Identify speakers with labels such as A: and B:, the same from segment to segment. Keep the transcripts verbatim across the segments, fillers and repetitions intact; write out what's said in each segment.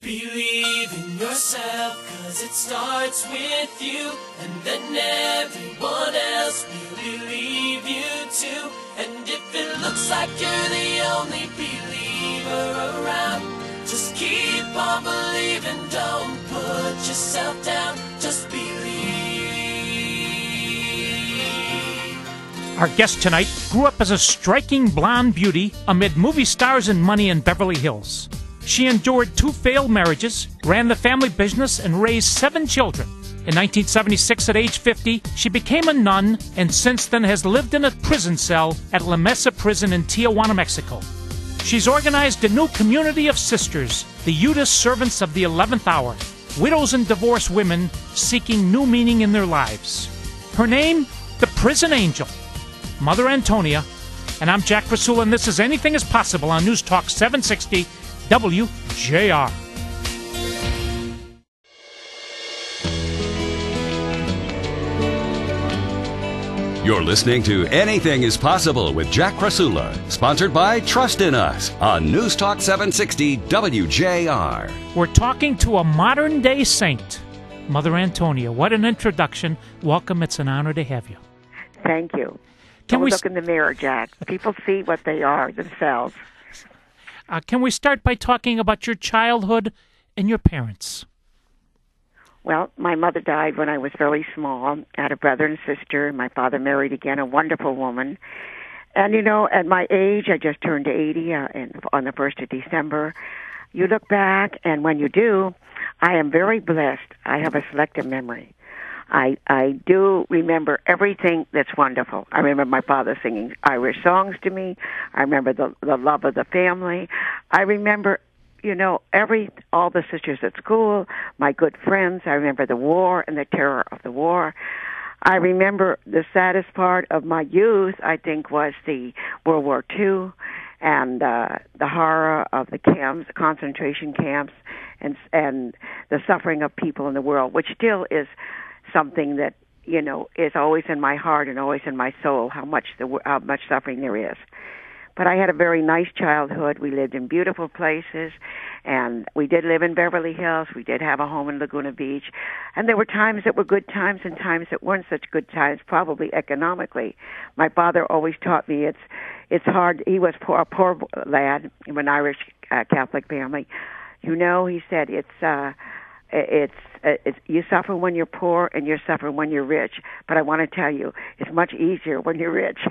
A: Believe in yourself, cause it starts with you, and then everyone else will believe you too. And if it looks like you're the only believer around, just keep on believing, don't put yourself down, just believe.
B: Our guest tonight grew up as a striking blonde beauty amid movie stars and money in Beverly Hills. She endured two failed marriages, ran the family business, and raised seven children. In nineteen seventy-six, at age fifty, she became a nun and since then has lived in a prison cell at La Mesa Prison in Tijuana, Mexico. She's organized a new community of sisters, the Yudas Servants of the eleventh Hour, widows and divorced women seeking new meaning in their lives. Her name, the Prison Angel, Mother Antonia, and I'm Jack Krasula, and this is Anything is Possible on News Talk seven sixty W J R.
C: You're listening to Anything is Possible with Jack Krasula, sponsored by Trust in Us on News Talk seven sixty W J R.
B: We're talking to a modern-day saint, Mother Antonia. What an introduction. Welcome. It's an honor to have you.
D: Thank you.
B: Can
D: Don't
B: we
D: look in the mirror, Jack. People see what they are themselves.
B: Uh, can we start by talking about your childhood and your parents?
D: Well, my mother died when I was fairly small. I had a brother and sister. My father married again, a wonderful woman. And, you know, at my age, I just turned eighty uh, and on the first of December. You look back, and when you do, I am very blessed. I have a selective memory. I I do remember everything that's wonderful. I remember my father singing Irish songs to me. I remember the the love of the family. I remember, you know, every all the sisters at school, my good friends. I remember the war and the terror of the war. I remember the saddest part of my youth, I think, was the World War Two and uh, the horror of the camps, concentration camps, and and the suffering of people in the world, which still is something that, you know, is always in my heart and always in my soul, how much the how much suffering there is. But I had a very nice childhood. We lived in beautiful places, and we did live in Beverly Hills. We did have a home in Laguna Beach. And there were times that were good times and times that weren't such good times, probably economically. My father always taught me it's it's hard. He was poor, a poor lad in an Irish uh, Catholic family. You know, he said, it's... Uh, It's, it's you suffer when you're poor and you suffer when you're rich. But I want to tell you, it's much easier when you're rich.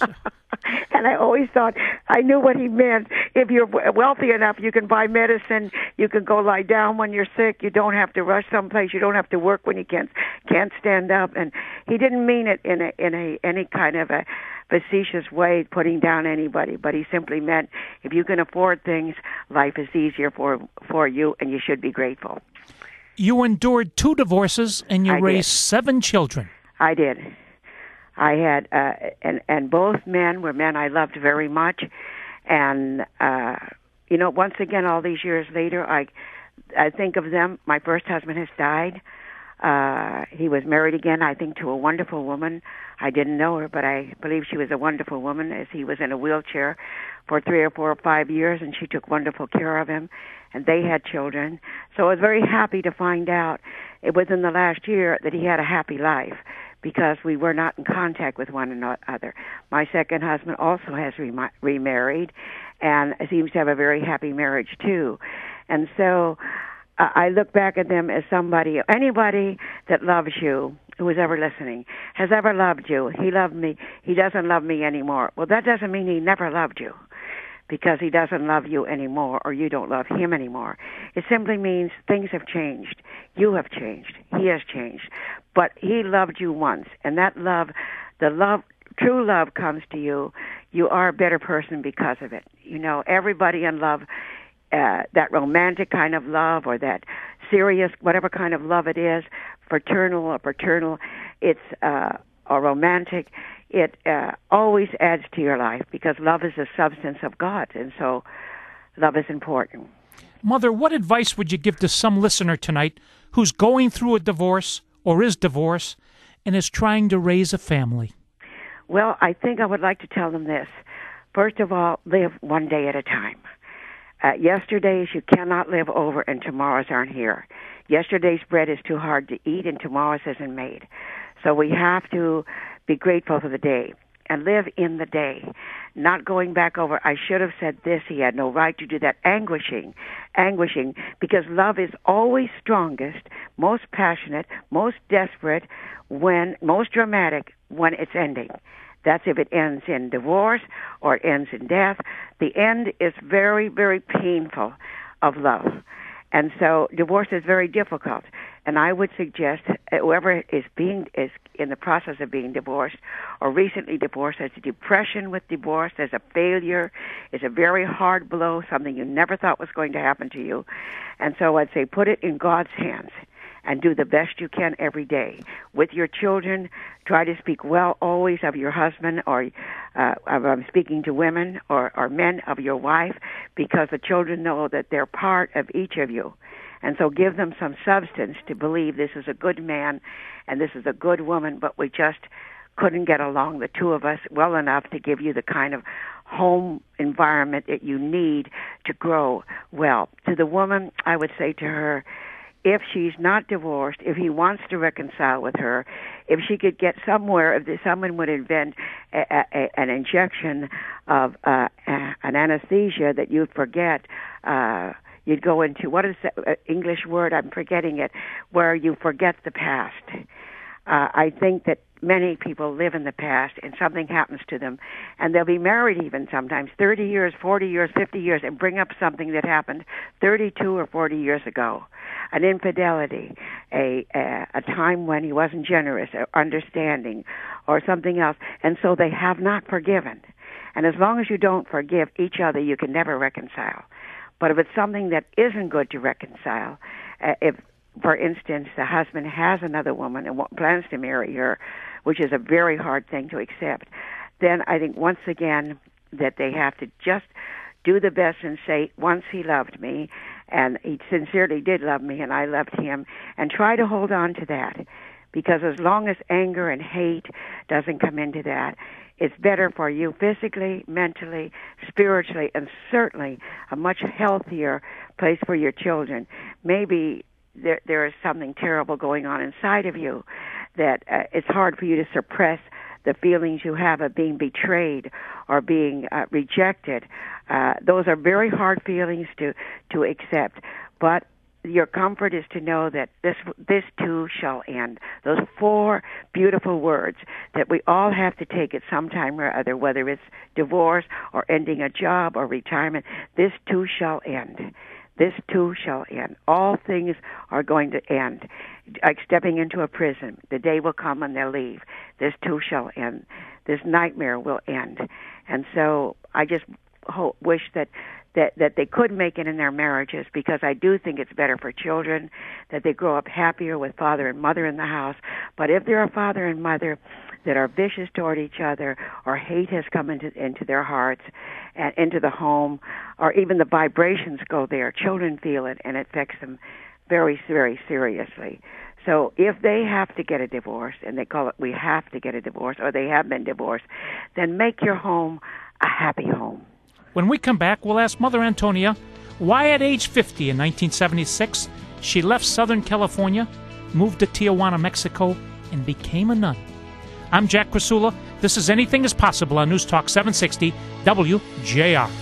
D: And I always thought I knew what he meant. If you're wealthy enough, you can buy medicine. You can go lie down when you're sick. You don't have to rush someplace. You don't have to work when you can't can't stand up. And he didn't mean it in a in a any kind of a facetious way, putting down anybody. But he simply meant if you can afford things, life is easier for for you, and you should be grateful.
B: You endured two divorces, and you
D: I
B: raised
D: did.
B: seven children.
D: I did. I had, uh, and and both men were men I loved very much, and uh, you know, once again, all these years later, I I think of them. My first husband has died. Uh, he was married again, I think, to a wonderful woman. I didn't know her, but I believe she was a wonderful woman, as he was in a wheelchair for three or four or five years, and she took wonderful care of him, and they had children. So I was very happy to find out it was in the last year that he had a happy life, because we were not in contact with one another. My second husband also has rem- remarried and seems to have a very happy marriage, too. And so uh, I look back at them as somebody, anybody that loves you, who is ever listening, has ever loved you. He loved me. He doesn't love me anymore. Well, that doesn't mean he never loved you, because he doesn't love you anymore or you don't love him anymore. It simply means things have changed. You have changed. He has changed. But he loved you once, and that love, the love, true love comes to you. You are a better person because of it. You know, everybody in love, uh, that romantic kind of love or that serious, whatever kind of love it is, fraternal or paternal, it's uh, or romantic, it uh, always adds to your life, because love is the substance of God, and so love is important.
B: Mother, what advice would you give to some listener tonight who's going through a divorce or is divorced and is trying to raise a family?
D: Well, I think I would like to tell them this. First of all, live one day at a time. Uh, yesterday's you cannot live over, and tomorrow's aren't here. Yesterday's bread is too hard to eat, and tomorrow's isn't made. So we have to be grateful for the day and live in the day, not going back over, I should have said this, he had no right to do that, anguishing, anguishing, because love is always strongest, most passionate, most desperate, when most dramatic when it's ending. That's if it ends in divorce or it ends in death. The end is very, very painful of love. And so divorce is very difficult. And I would suggest whoever is being is in the process of being divorced or recently divorced, there's a depression with divorce, there's a failure, it's a very hard blow, something you never thought was going to happen to you. And so I'd say put it in God's hands and do the best you can every day. With your children, try to speak well always of your husband, or uh, I'm speaking to women or, or men, of your wife, because the children know that they're part of each of you. And so give them some substance to believe this is a good man and this is a good woman, but we just couldn't get along, the two of us, well enough to give you the kind of home environment that you need to grow well. To the woman, I would say to her, if she's not divorced, if he wants to reconcile with her, if she could get somewhere, if someone would invent a, a, an injection of uh, an anesthesia that you'd forget, uh, you'd go into, what is the English word? I'm forgetting it, where you forget the past. Uh, I think that many people live in the past and something happens to them, and they'll be married even sometimes thirty years, forty years, fifty years, and bring up something that happened thirty-two or forty years ago. An infidelity, a, a, a time when he wasn't generous or understanding or something else, and so they have not forgiven. And as long as you don't forgive each other, you can never reconcile. But if it's something that isn't good to reconcile, uh, if, for instance, the husband has another woman and plans to marry her, which is a very hard thing to accept, then I think once again that they have to just do the best and say, once he loved me, and he sincerely did love me, and I loved him, and try to hold on to that. Because as long as anger and hate doesn't come into that, it's better for you physically, mentally, spiritually, and certainly a much healthier place for your children. Maybe there there is something terrible going on inside of you that uh, it's hard for you to suppress the feelings you have of being betrayed or being uh, rejected. Uh, those are very hard feelings to, to accept. But your comfort is to know that this this too shall end. Those four beautiful words that we all have to take at some time or other, whether it's divorce or ending a job or retirement, this too shall end. This too shall end. All things are going to end. Like stepping into a prison, the day will come and they'll leave. This too shall end. This nightmare will end. And so I just hope, wish that, that, that they could make it in their marriages, because I do think it's better for children that they grow up happier with father and mother in the house. But if they're a father and mother that are vicious toward each other, or hate has come into into their hearts and into the home, or even the vibrations go there, children feel it and it affects them very, very seriously. So if they have to get a divorce, and they call it we have to get a divorce, or they have been divorced, then make your home a happy home.
B: When we come back, we'll ask Mother Antonia why at age fifty in nineteen seventy-six she left Southern California, moved to Tijuana, Mexico, and became a nun. I'm Jack Krasula. This is Anything is Possible on News Talk seven sixty W J R.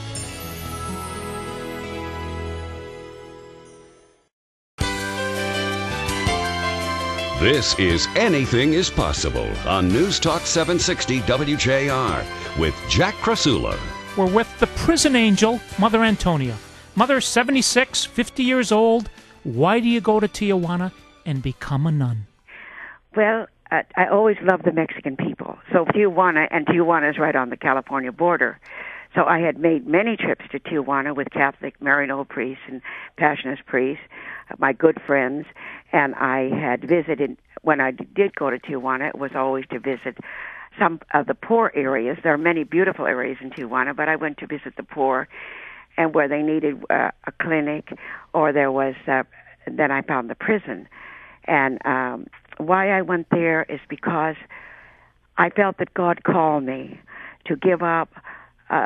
C: This is Anything is Possible on News Talk seven sixty W J R with Jack Krasula.
B: We're with the prison angel, Mother Antonia. Mother, seventy-six, fifty years old. Why do you go to Tijuana and become a nun?
D: Well, uh, I always loved the Mexican people. So Tijuana, and Tijuana is right on the California border. So I had made many trips to Tijuana with Catholic Maryknoll priests and Passionist priests, uh, my good friends, and I had visited, when I did go to Tijuana, it was always to visit some of the poor areas. There are many beautiful areas in Tijuana, but I went to visit the poor, and where they needed uh, a clinic, or there was, uh, then I found the prison. And um, why I went there is because I felt that God called me to give up uh,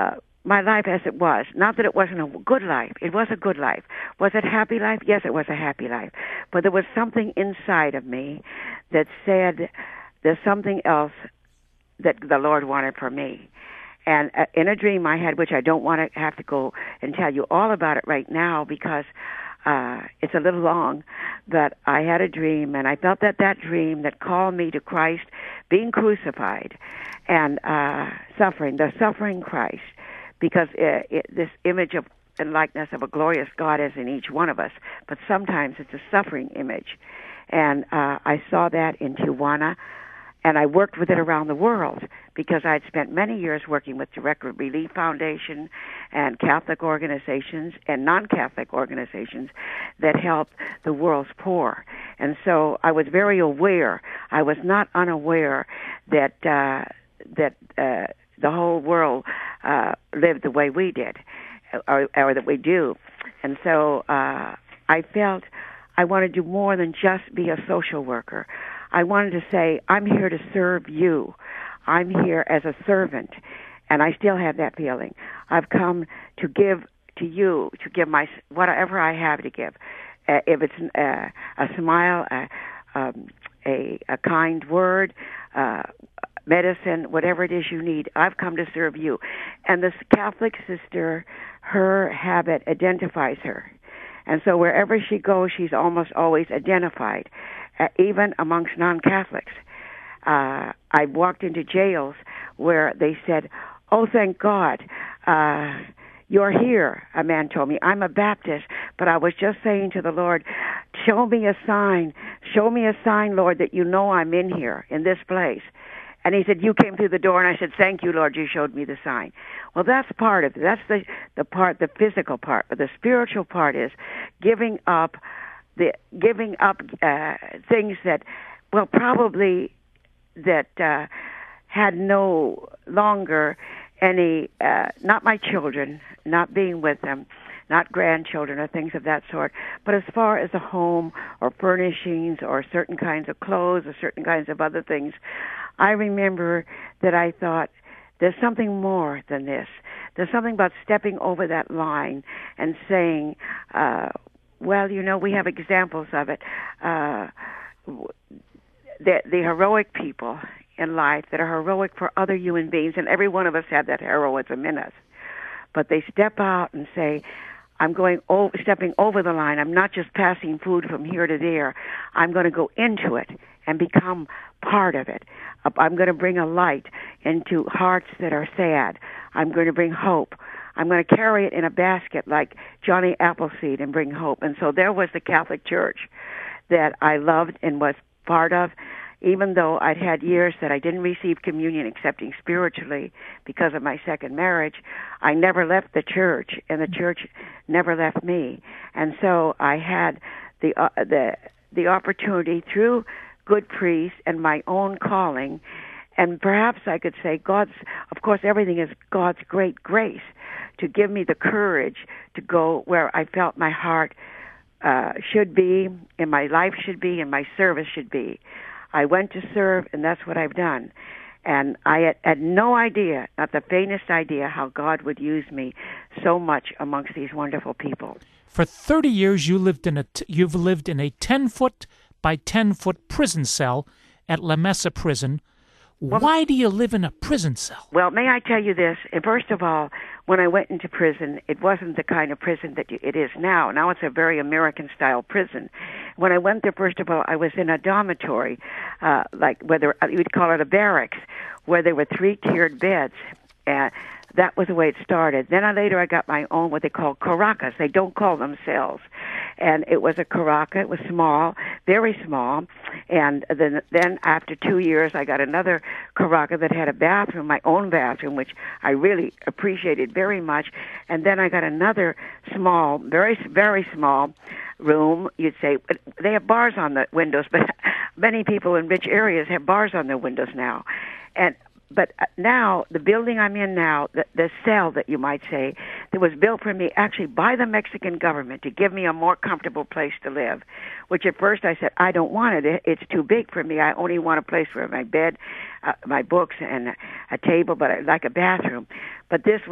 D: my life as it was. Not that it wasn't a good life. It was a good life. Was it a happy life? Yes, it was a happy life. But there was something inside of me that said there's something else that the Lord wanted for me. And uh, in a dream I had, which I don't want to have to go and tell you all about it right now because uh, it's a little long, but I had a dream, and I felt that that dream that called me to Christ being crucified and uh, suffering, the suffering Christ, because it, it, this image of and likeness of a glorious God is in each one of us, but sometimes it's a suffering image. And uh, I saw that in Tijuana, and I worked with it around the world because I'd spent many years working with Direct Relief Foundation and Catholic organizations and non-Catholic organizations that help the world's poor. And so I was very aware. I was not unaware that uh, that uh, the whole world uh, lived the way we did, or, or that we do. And so uh, I felt I wanted to do more than just be a social worker. I wanted to say, I'm here to serve you. I'm here as a servant, and I still have that feeling. I've come to give to you, to give my whatever I have to give. Uh, if it's uh, a smile, uh, um, a, a kind word, uh, medicine, whatever it is you need, I've come to serve you. And this Catholic sister, her habit identifies her. And so wherever she goes, she's almost always identified, uh, even amongst non-Catholics. Uh, I walked into jails where they said, oh, thank God, uh, you're here. A man told me, I'm a Baptist, but I was just saying to the Lord, show me a sign. Show me a sign, Lord, that you know I'm in here, in this place. And he said, you came through the door, and I said, thank you, Lord, you showed me the sign. Well, that's part of it. That's the, the part, the physical part. But the spiritual part is giving up, the giving up uh, things that, well, probably that uh, had no longer any, uh, not my children, not being with them, not grandchildren or things of that sort, but as far as a home or furnishings or certain kinds of clothes or certain kinds of other things, I remember that I thought, there's something more than this. There's something about stepping over that line and saying, uh, well, you know, we have examples of it. Uh, the, the heroic people in life that are heroic for other human beings, and every one of us have that heroism in us. But they step out and say, I'm going over, stepping over the line. I'm not just passing food from here to there. I'm going to go into it and become part of it. I'm going to bring a light into hearts that are sad. I'm going to bring hope. I'm going to carry it in a basket like Johnny Appleseed and bring hope. And so there was the Catholic Church that I loved and was part of, even though I'd had years that I didn't receive communion excepting spiritually because of my second marriage. I never left the church, and the church never left me. And so I had the uh, the the opportunity through good priests and my own calling, and perhaps I could say God's, of course, everything is God's great grace to give me the courage to go where I felt my heart uh, should be, and my life should be, and my service should be. I went to serve, and that's what I've done. And I had, had no idea, not the faintest idea, how God would use me so much amongst these wonderful people.
B: For thirty years, you lived in a t- you've lived in a ten-foot by ten-foot prison cell at La Mesa Prison.
D: Well,
B: why do you live in a prison cell?
D: Well, may I tell you this? First of all, when I went into prison, it wasn't the kind of prison that it is now. Now it's a very American-style prison. When I went there, first of all, I was in a dormitory, uh, like whether you'd call it a barracks, where there were three-tiered beds. And that was the way it started. Then I, later I got my own, what they call caracas. They don't call them cells. And it was a caraca. It was small, very small. And then, then after two years, I got another caraca that had a bathroom, my own bathroom, which I really appreciated very much. And then I got another small, very, very small room. You'd say, they have bars on the windows, but many people in rich areas have bars on their windows now. And But now, the building I'm in now, the, the cell that you might say, that was built for me actually by the Mexican government to give me a more comfortable place to live, which at first I said, I don't want it. It's too big for me. I only want a place for my bed, uh, my books, and a table, but I like a bathroom. But this was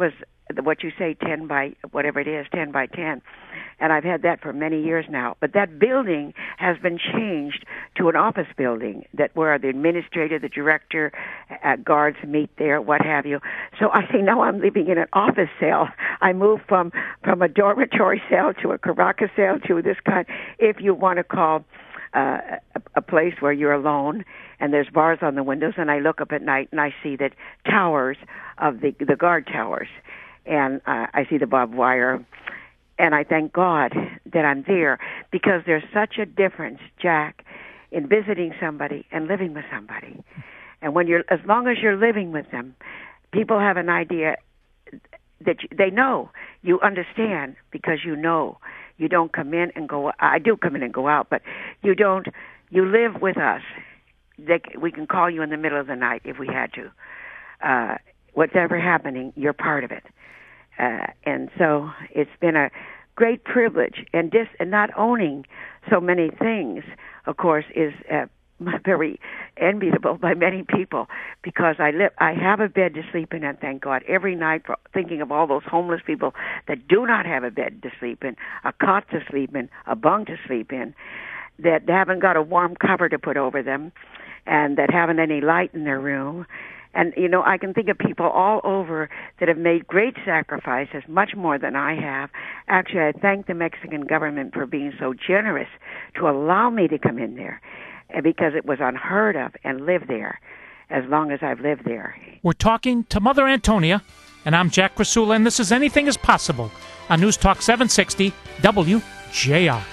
D: what you say, ten by whatever it is, ten by ten. And I've had that for many years now. But that building has been changed to an office building that where the administrator, the director, uh, guards meet there, what have you. So I say, now I'm living in an office cell. I moved from, from a dormitory cell to a Caracas cell to this kind, if you want to call uh, a, a place where you're alone. And there's bars on the windows, and I look up at night and I see the towers of the, the guard towers. And uh, I see the barbed wire. And I thank God that I'm there because there's such a difference, Jack, in visiting somebody and living with somebody. And when you're, as long as you're living with them, people have an idea that you, they know, you understand because you know. You don't come in and go, I do come in and go out, but you don't, you live with us. They, we can call you in the middle of the night if we had to. Uh, whatever happening, you're part of it. Uh, and so it's been a great privilege, and dis, and not owning so many things, of course, is uh, very enviable by many people because I live, I have a bed to sleep in, and thank God every night for thinking of all those homeless people that do not have a bed to sleep in, a cot to sleep in, a bunk to sleep in, that haven't got a warm cover to put over them, and that haven't any light in their room. And, you know, I can think of people all over that have made great sacrifices, much more than I have. Actually, I thank the Mexican government for being so generous to allow me to come in there because it was unheard of and live there as long as I've lived there.
B: We're talking to Mother Antonia, and I'm Jack Krasula, and this is Anything is Possible on News Talk seven sixty W J R.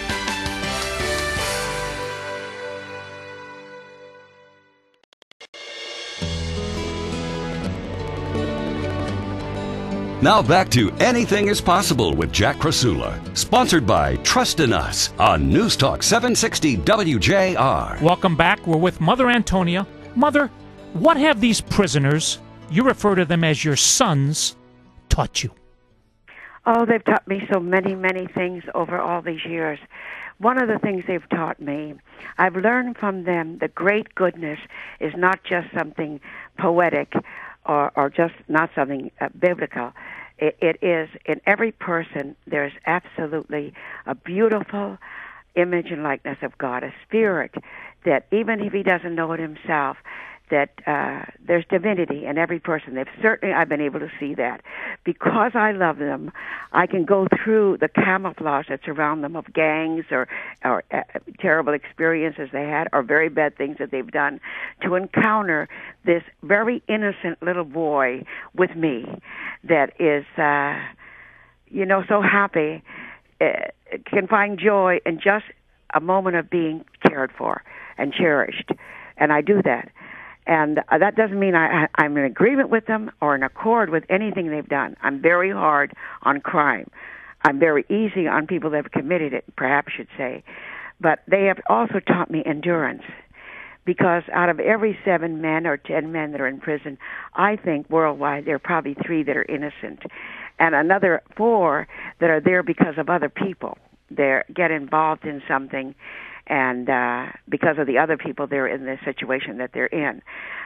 C: Now back to Anything is Possible with Jack Krasula, sponsored by Trust in Us on News Talk seven sixty W J R.
B: Welcome back. We're with Mother Antonia. Mother, what have these prisoners, you refer to them as your sons, taught you?
D: Oh, they've taught me so many, many things over all these years. One of the things they've taught me, I've learned from them that great goodness is not just something poetic or, or just not something uh, biblical. It, it is, in every person, there's absolutely a beautiful image and likeness of God, a spirit that even if he doesn't know it himself, that uh, there's divinity in every person. They've certainly, I've been able to see that. Because I love them, I can go through the camouflage that's around them of gangs or, or uh, terrible experiences they had or very bad things that they've done to encounter this very innocent little boy with me that is, uh, you know, so happy, uh, can find joy in just a moment of being cared for and cherished. And I do that. And uh, that doesn't mean I, I, I'm in agreement with them or in accord with anything they've done. I'm very hard on crime. I'm very easy on people that have committed it, perhaps I should say. But they have also taught me endurance. Because out of every seven men or ten men that are in prison, I think worldwide there are probably three that are innocent. And another four that are there because of other people. They get involved in something and uh, because of the other people they're in the situation that they're in.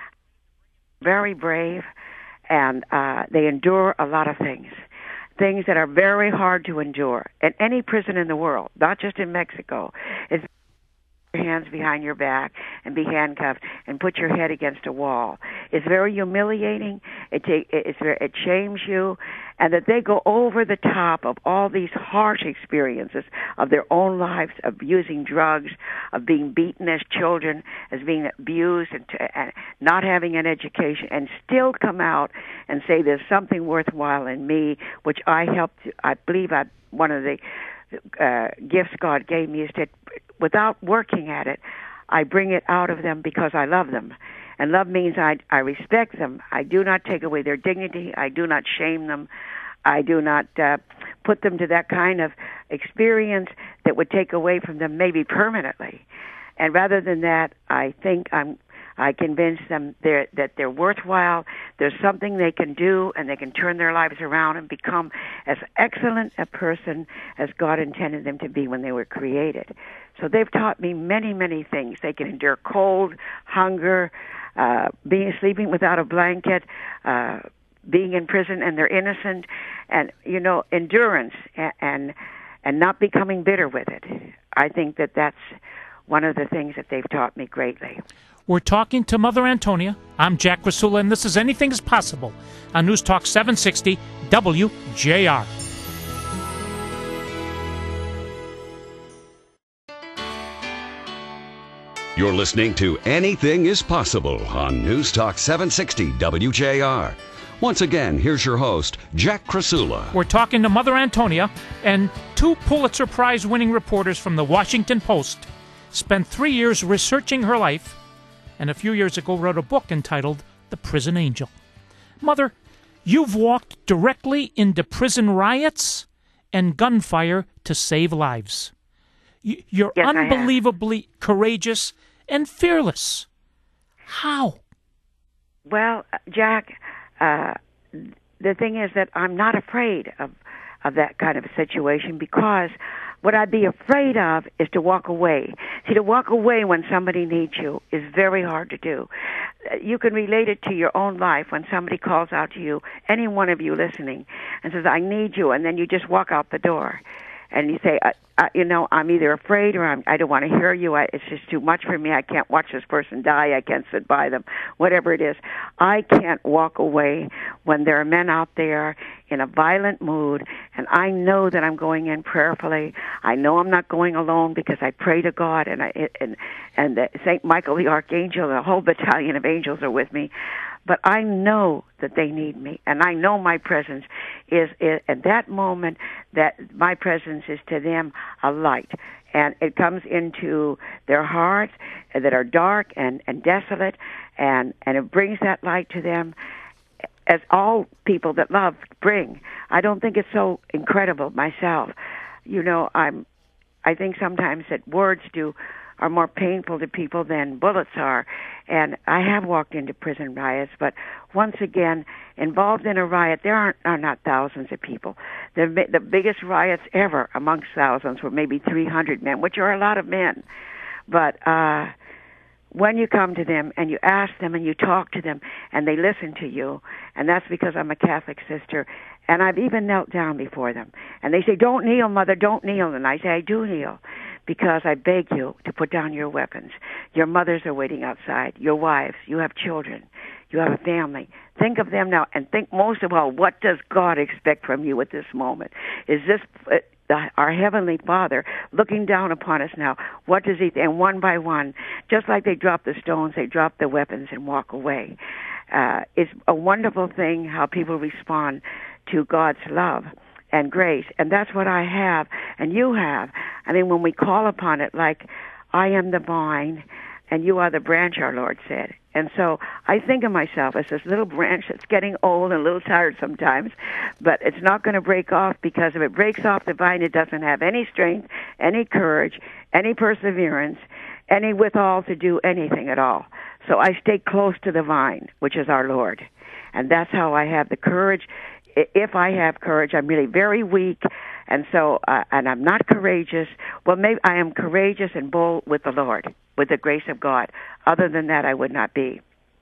D: Very brave, and uh, they endure a lot of things, things that are very hard to endure. In any prison in the world, not just in Mexico, it's your hands behind your back and be handcuffed and put your head against a wall. It's very humiliating. It ta- it's very, it shames you, and that they go over the top of all these harsh experiences of their own lives, of using drugs, of being beaten as children, as being abused, and, t- and not having an education, and still come out and say there's something worthwhile in me, which I helped. I believe I one of the uh, gifts God gave me is that without working at it, I bring it out of them because I love them. And love means I, I respect them. I do not take away their dignity. I do not shame them. I do not uh, put them to that kind of experience that would take away from them maybe permanently. And rather than that, I think I'm I convince them they're, that they're worthwhile. There's something they can do, and they can turn their lives around and become as excellent a person as God intended them to be when they were created. So they've taught me many, many things. They can endure cold, hunger, uh, being sleeping without a blanket, uh, being in prison and they're innocent, and, you know, endurance and, and and not becoming bitter with it. I think that that's one of the things that they've taught me greatly.
B: We're talking to Mother Antonia. I'm Jack Krasula, and this is Anything is Possible on News Talk seven sixty W J R.
C: You're listening to Anything is Possible on News Talk seven sixty W J R. Once again, here's your host, Jack Krasula.
B: We're talking to Mother Antonia, and two Pulitzer Prize-winning reporters from the Washington Post spent three years researching her life, and a few years ago wrote a book entitled The Prison Angel. Mother, you've walked directly into prison riots and gunfire to save lives. You're
D: yes,
B: unbelievably courageous and fearless. How?
D: Well, Jack, uh, the thing is that I'm not afraid of, of that kind of a situation, because what I'd be afraid of is to walk away. See, to walk away when somebody needs you is very hard to do. You can relate it to your own life when somebody calls out to you, any one of you listening, and says, I need you, and then you just walk out the door. And you say, I, I, you know, I'm either afraid or I'm, I don't want to hear you. I, it's just too much for me. I can't watch this person die. I can't sit by them, whatever it is. I can't walk away when there are men out there in a violent mood, and I know that I'm going in prayerfully. I know I'm not going alone because I pray to God, and I, and and the Saint Michael the Archangel and a whole battalion of angels are with me. But I know that they need me, and I know my presence is, is at that moment, that my presence is to them a light, and it comes into their hearts that are dark and, and desolate, and, and it brings that light to them, as all people that love bring. I don't think it's so incredible myself. You know, I'm. I think sometimes that words do are more painful to people than bullets are. And I have walked into prison riots, but once again, involved in a riot, there aren't, are not thousands of people. The, the biggest riots ever amongst thousands were maybe three hundred men, which are a lot of men. But uh, when you come to them and you ask them and you talk to them and they listen to you, and that's because I'm a Catholic sister, and I've even knelt down before them. And they say, don't kneel, Mother, don't kneel. And I say, I do kneel, because I beg you to put down your weapons. Your mothers are waiting outside, your wives, you have children, you have a family. Think of them now, and think most of all, what does God expect from you at this moment? Is this uh, the, our Heavenly Father looking down upon us now? What does He, and one by one, just like they drop the stones, they drop the weapons and walk away. Uh, it's a wonderful thing how people respond to God's love and grace, and that's what I have, and you have. I mean, when we call upon it, like, I am the vine, and you are the branch, our Lord said. And so I think of myself as this little branch that's getting old and a little tired sometimes, but it's not going to break off, because if it breaks off the vine, it doesn't have any strength, any courage, any perseverance, any withal to do anything at all. So I stay close to the vine, which is our Lord. And that's how I have the courage. If I have courage, I'm really very weak, and so, uh, and I'm not courageous. Well, maybe I am courageous and bold with the Lord, with the grace of God. Other than that, I would not be.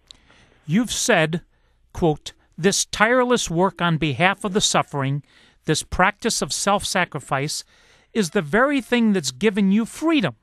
B: You've said, quote, this tireless work on behalf of the suffering, this practice of self-sacrifice, is the very thing that's given you freedom.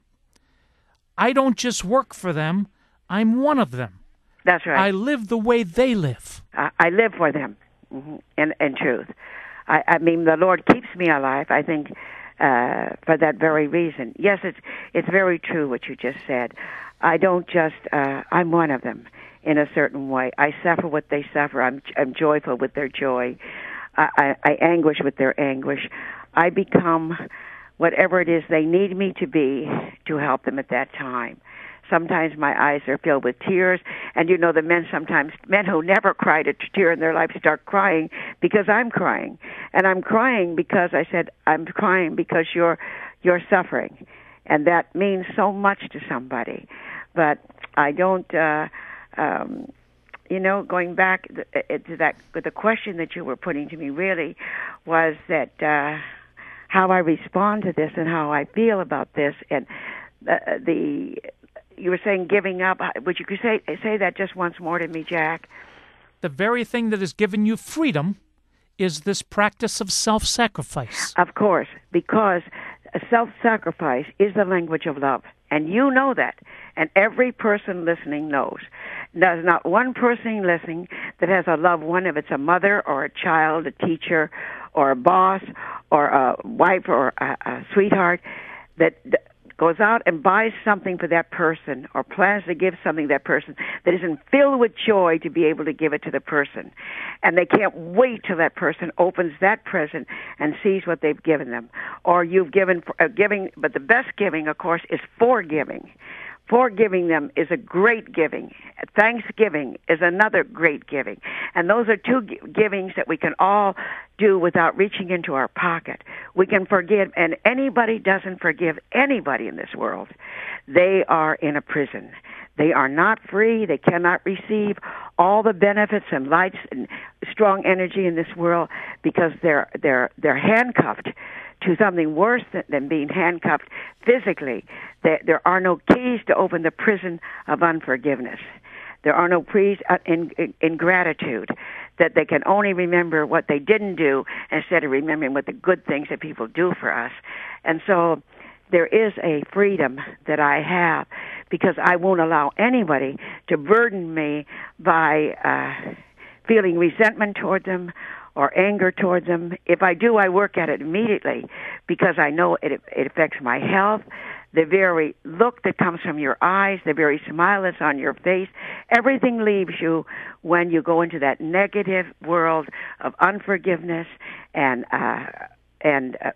B: I don't just work for them, I'm one of them.
D: That's right.
B: I live the way they live.
D: I, I live for them. Mm-hmm. In, in truth, I, I mean, the Lord keeps me alive, I think, uh, for that very reason. Yes, it's it's very true what you just said. I don't just, uh, I'm one of them in a certain way. I suffer what they suffer. I'm, I'm joyful with their joy. I, I, I anguish with their anguish. I become whatever it is they need me to be to help them at that time. Sometimes my eyes are filled with tears, and you know the men sometimes, men who never cried a tear in their life start crying because I'm crying. And I'm crying because I said, I'm crying because you're, you're suffering. And that means so much to somebody. But I don't, uh, um, you know, going back to that, the question that you were putting to me really was that uh, how I respond to this and how I feel about this, and the, the you were saying giving up. Would you say say that just once more to me, Jack?
B: the very thing that has given you freedom is this practice of self-sacrifice.
D: Of course, because self-sacrifice is the language of love. And you know that. And every person listening knows. There's not one person listening that has a loved one, if it's a mother or a child, a teacher, or a boss, or a wife, or a, a sweetheart, that goes out and buys something for that person or plans to give something to that person that isn't filled with joy to be able to give it to the person. And they can't wait till that person opens that present and sees what they've given them. Or you've given, uh, giving, but the best giving, of course, is forgiving. Forgiving them is a great giving. Thanksgiving is another great giving. And those are two givings that we can all do without reaching into our pocket. We can forgive, and anybody doesn't forgive anybody in this world, they are in a prison. They are not free. They cannot receive all the benefits and lights and strong energy in this world because they're they're they're handcuffed to something worse than, than being handcuffed physically. There, there are no keys to open the prison of unforgiveness. There are no keys in, in, in gratitude, that they can only remember what they didn't do instead of remembering what the good things that people do for us. And so there is a freedom that I have because I won't allow anybody to burden me by uh, feeling resentment toward them or anger towards them. If I do, I work at it immediately because I know it, it affects my health. The very look that comes from your eyes, the very smile that's on your face, everything leaves you when you go into that negative world of unforgiveness and uh, and uh,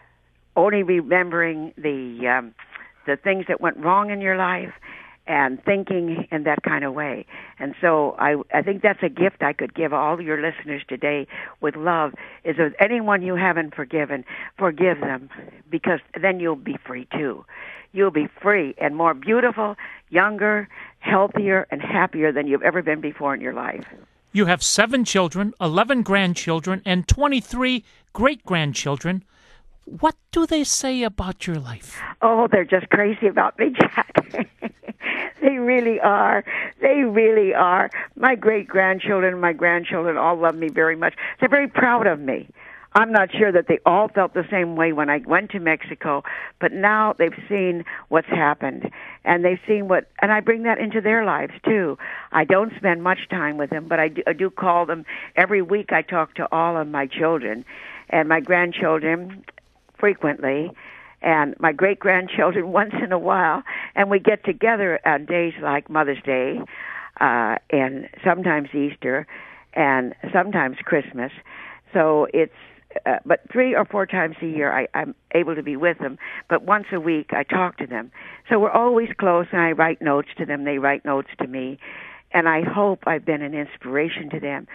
D: only remembering the um, the things that went wrong in your life and thinking in that kind of way. And so I, I think that's a gift I could give all your listeners today with love, is if anyone you haven't forgiven, forgive them, because then you'll be free too. You'll be free and more beautiful, younger, healthier, and happier than you've ever been before in your life.
B: You have seven children, eleven grandchildren, and twenty-three great-grandchildren. What do they say about your life?
D: Oh, they're just crazy about me, Jack. They really are. They really are. My great-grandchildren and my grandchildren all love me very much. They're very proud of me. I'm not sure that they all felt the same way when I went to Mexico, but now they've seen what's happened, and they've seen what, and I bring that into their lives, too. I don't spend much time with them, but I do, I do call them. Every week I talk to all of my children and my grandchildren frequently, and my great-grandchildren once in a while, and we get together on days like Mother's Day, uh, and sometimes Easter, and sometimes Christmas. So it's, uh, but three or four times a year I, I'm able to be with them, but once a week I talk to them. So we're always close, and I write notes to them, they write notes to me, and I hope I've been an inspiration to them,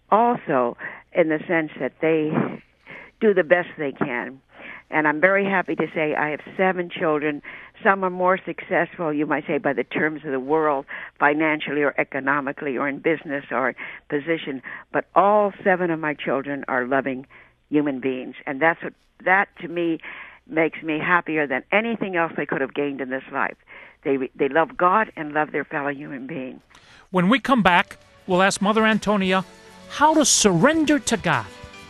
D: also in the sense that they do the best they can. And I'm very happy to say I have seven children. Some are more successful, you might say, by the terms of the world, financially or economically or in business or position. But all seven of my children are loving human beings. And that's what, that to me makes me happier than anything else they could have gained in this life. They, they love God and love their fellow human being.
B: When we come back, we'll ask Mother Antonia how to surrender to God.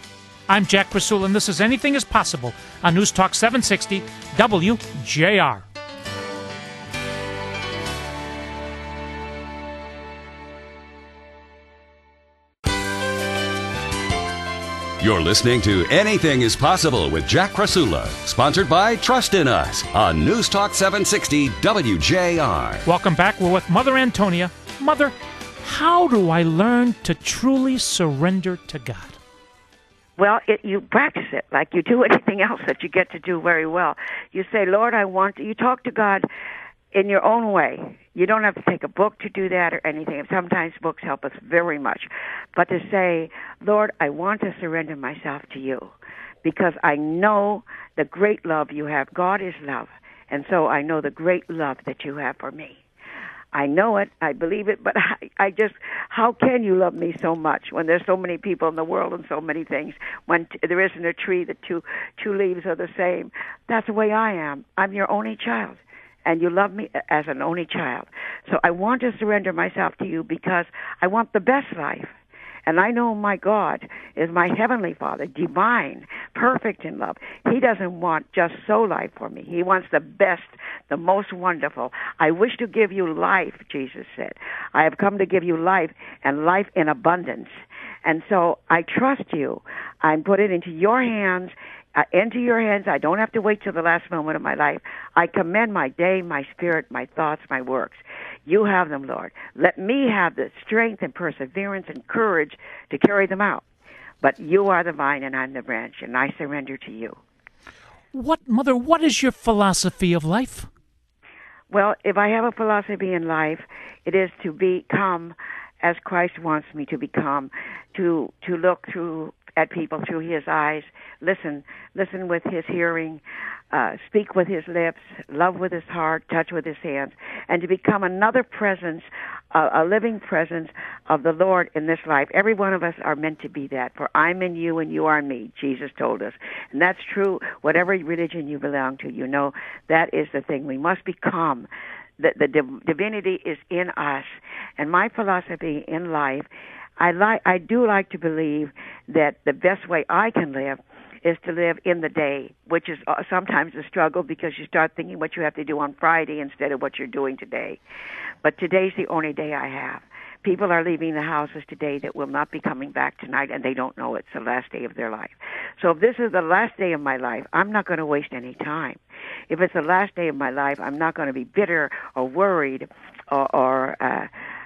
B: I'm Jack Prasula, and this is Anything is Possible on News Talk seven sixty W J R.
C: You're listening to Anything is Possible with Jack Prasula, sponsored by Trust in Us on News Talk seven sixty W J R.
B: Welcome back. We're with Mother Antonia. Mother, how do I learn to truly surrender to God?
D: Well, it, you practice it like you do anything else that you get to do very well. You say, Lord, I want to, you talk to God in your own way. You don't have to take a book to do that or anything. Sometimes books help us very much. But to say, Lord, I want to surrender myself to you because I know the great love you have. God is love. And so I know the great love that you have for me. I know it, I believe it, but I, I just, how can you love me so much when there's so many people in the world and so many things, when t- there isn't a tree that two, two leaves are the same? That's the way I am. I'm your only child, and you love me as an only child. So I want to surrender myself to you because I want the best life. And I know my God is my heavenly Father, divine, perfect in love. He doesn't want just so life for me. He wants the best, the most wonderful. I wish to give you life, Jesus said. I have come to give you life, and life in abundance. And so I trust you. I'm put it into your hands, uh, into your hands. I don't have to wait till the last moment of my life. I commend my day, my spirit, my thoughts, my works. You have them, Lord. Let me have the strength and perseverance and courage to carry them out. But you are the vine and I'm the branch, and I surrender to you.
B: What, Mother, what is your philosophy of life?
D: Well, if I have a philosophy in life, it is to become as Christ wants me to become, to to look through at people through his eyes, listen, listen with his hearing, uh, speak with his lips, love with his heart, touch with his hands, and to become another presence, uh, a living presence of the Lord in this life. Every one of us are meant to be that, for I'm in you and you are in me, Jesus told us. And that's true, whatever religion you belong to, you know, that is the thing. We must become. The, the div- divinity is in us. And my philosophy in life, I like, I do like to believe that the best way I can live is to live in the day, which is uh, sometimes a struggle because you start thinking what you have to do on Friday instead of what you're doing today. But today's the only day I have. People are leaving the houses today that will not be coming back tonight, and they don't know it's the last day of their life. So if this is the last day of my life, I'm not going to waste any time. If it's the last day of my life, I'm not going to be bitter or worried or, or uh,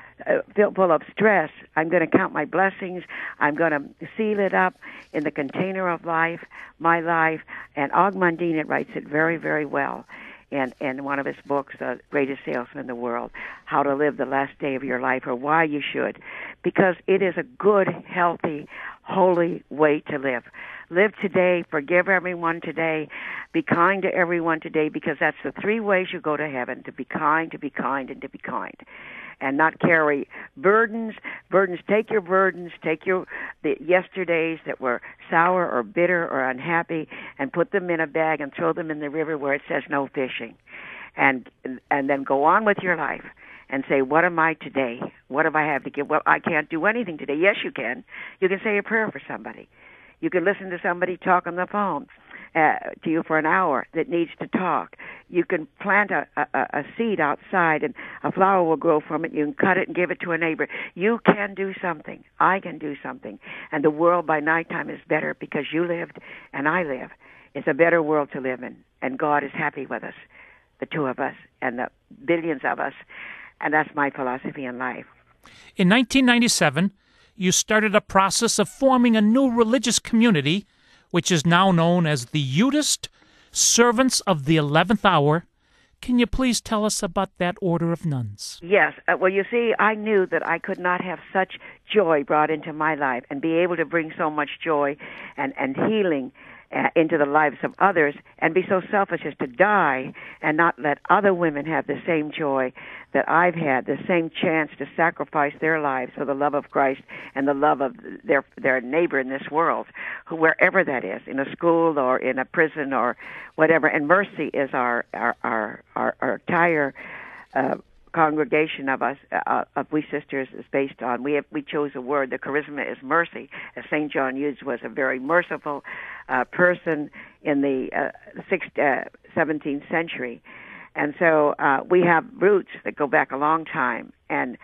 D: uh, full of stress. I'm going to count my blessings. I'm going to seal it up in the container of life, my life. And Og Mandino writes it very, very well in, in one of his books, The Greatest Salesman in the World, How to Live the Last Day of Your Life, or Why You Should, because it is a good, healthy, holy way to live. Live today, forgive everyone today, be kind to everyone today, because that's the three ways you go to heaven: to be kind, to be kind, and to be kind. And not carry burdens. Burdens, take your burdens, take your the yesterdays that were sour or bitter or unhappy, and put them in a bag and throw them in the river where it says no fishing. And and then go on with your life and say, what am I today? What do I have to give? Well, I can't do anything today. Yes, you can. You can say a prayer for somebody. You can listen to somebody talk on the phone uh, to you for an hour that needs to talk. You can plant a, a, a seed outside and a flower will grow from it. You can cut it and give it to a neighbor. You can do something. I can do something. And the world by nighttime is better because you lived and I live. It's a better world to live in. And God is happy with us, the two of us and the billions of us. And that's my philosophy in life.
B: In nineteen ninety-seven, you started a process of forming a new religious community, which is now known as the Eudist Servants of the Eleventh Hour. Can you please tell us about that order of nuns?
D: Yes. Uh, well, you see, I knew that I could not have such joy brought into my life and be able to bring so much joy and, and healing uh, into the lives of others and be so selfish as to die and not let other women have the same joy that I've had, the same chance to sacrifice their lives for the love of Christ and the love of their their neighbor in this world, wherever that is, in a school or in a prison or whatever. And Mercy is our our our, our, our entire uh, congregation of us, uh, of we sisters, is based on. We have we chose a word. The charisma is mercy. As Saint John Eudes was a very merciful uh, person in the uh, sixth, uh, seventeenth century. And so uh, we have roots that go back a long time. And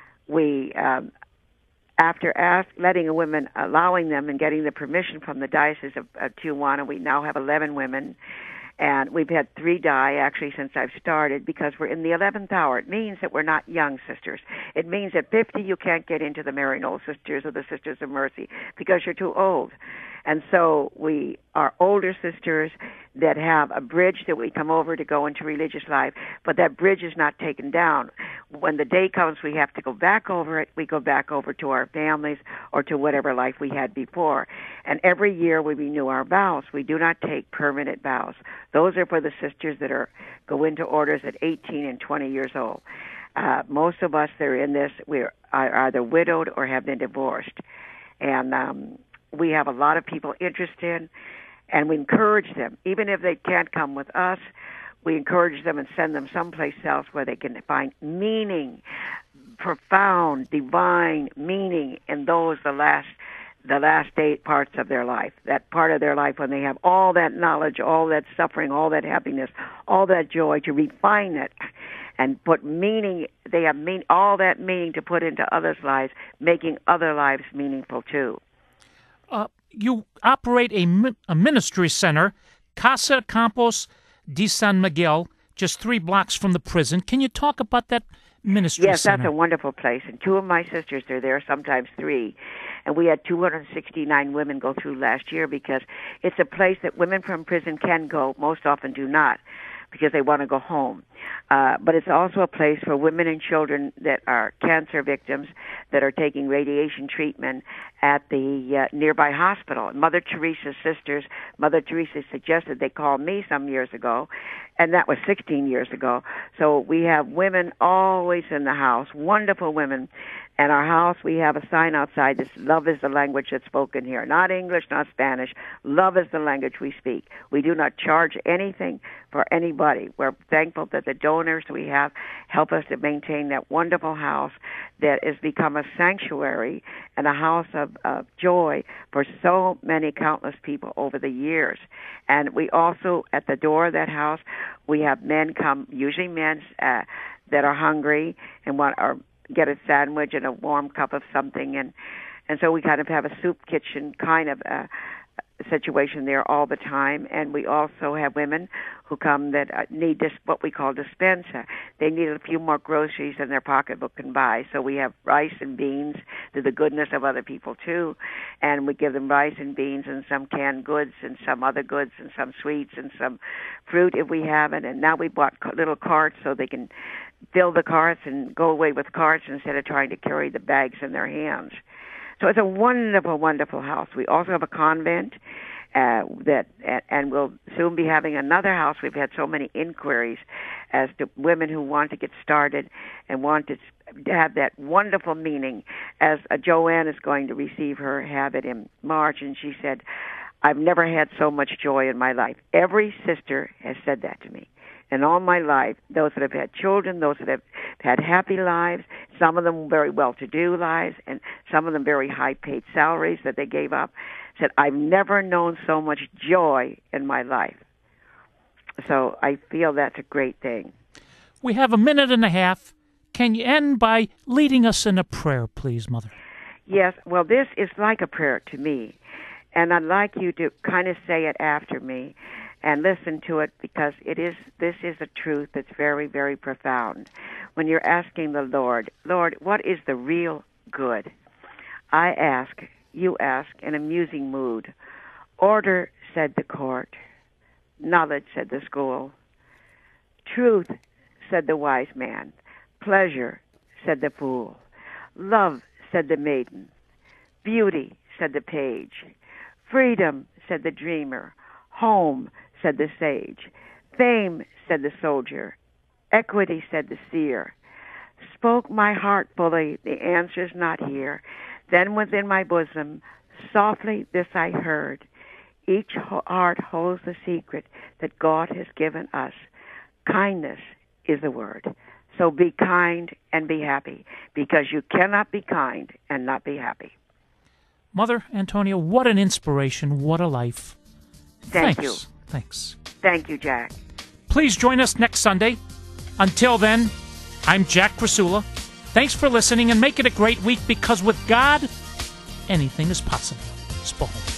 D: we, um, after ask, letting a women, allowing them and getting the permission from the Diocese of, of Tijuana, we now have eleven women. And we've had three die, actually, since I've started, because we're in the eleventh hour. It means that we're not young sisters. It means at fifty you can't get into the Maryknoll Sisters or the Sisters of Mercy because you're too old. And so we are older sisters that have a bridge that we come over to go into religious life, but that bridge is not taken down. When the day comes we have to go back over it, we go back over to our families or to whatever life we had before. And every year we renew our vows. We do not take permanent vows. Those are for the sisters that are go into orders at eighteen and twenty years old. Uh, most of us that are in this, we are either widowed or have been divorced. And um, we have a lot of people interested, and we encourage them. Even if they can't come with us, we encourage them and send them someplace else where they can find meaning, profound, divine meaning in those the last the last eight parts of their life, that part of their life when they have all that knowledge, all that suffering, all that happiness, all that joy, to refine it and put meaning, they have mean, all that meaning to put into others' lives, making other lives meaningful too.
B: Uh, you operate a, a ministry center, Casa Campos de San Miguel, just three blocks from the prison. Can you talk about that ministry
D: yes,
B: center?
D: Yes, that's a wonderful place. And two of my sisters are there, sometimes three. And we had two hundred sixty-nine women go through last year because it's a place that women from prison can go, most often do not, because they want to go home. Uh, but it's also a place for women and children that are cancer victims that are taking radiation treatment at the uh, nearby hospital. Mother Teresa's sisters, Mother Teresa suggested they call me some years ago, and that was sixteen years ago. So we have women always in the house, wonderful women. And our house, we have a sign outside that says, love is the language that's spoken here. Not English, not Spanish. Love is the language we speak. We do not charge anything for anybody. We're thankful that the donors we have help us to maintain that wonderful house that has become a sanctuary and a house of, of joy for so many countless people over the years. And we also, at the door of that house, we have men come, usually men uh, that are hungry and want or get a sandwich and a warm cup of something, and and so we kind of have a soup kitchen kind of uh, situation there all the time. And we also have women who come that uh, need this, what we call dispensa. They need a few more groceries than their pocketbook can buy. So we have rice and beans to the goodness of other people too, and we give them rice and beans and some canned goods and some other goods and some sweets and some fruit if we have it. And now we bought little carts so they can fill the carts and go away with carts instead of trying to carry the bags in their hands. So it's a wonderful, wonderful house. We also have a convent uh, that, and we'll soon be having another house. We've had so many inquiries as to women who want to get started and want to have that wonderful meaning. As uh, Joanne is going to receive her habit in March, and she said, I've never had so much joy in my life. Every sister has said that to me. And all my life, those that have had children, those that have had happy lives, some of them very well-to-do lives, and some of them very high-paid salaries that they gave up, said, I've never known so much joy in my life. So I feel that's a great thing.
B: We have a minute and a half. Can you end by leading us in a prayer, please, Mother?
D: Yes. Well, this is like a prayer to me, and I'd like you to kind of say it after me and listen to it, because it is this is a truth that's very, very profound. When you're asking the Lord, Lord, what is the real good? I ask, you ask, in a musing mood. Order, said the court. Knowledge, said the school. Truth, said the wise man. Pleasure, said the fool. Love, said the maiden. Beauty, said the page. Freedom, said the dreamer. Home, said the sage. Fame, said the soldier. Equity, said the seer. Spoke my heart fully, the answer's not here. Then within my bosom, softly this I heard. Each heart holds the secret that God has given us. Kindness is the word. So be kind and be happy, because you cannot be kind and not be happy.
B: Mother Antonia, what an inspiration, what a life.
D: Thank
B: Thanks.
D: you.
B: Thanks.
D: Thank you, Jack.
B: Please join us next Sunday. Until then, I'm Jack Krasula. Thanks for listening, and make it a great week, because with God, anything is possible. Spahn.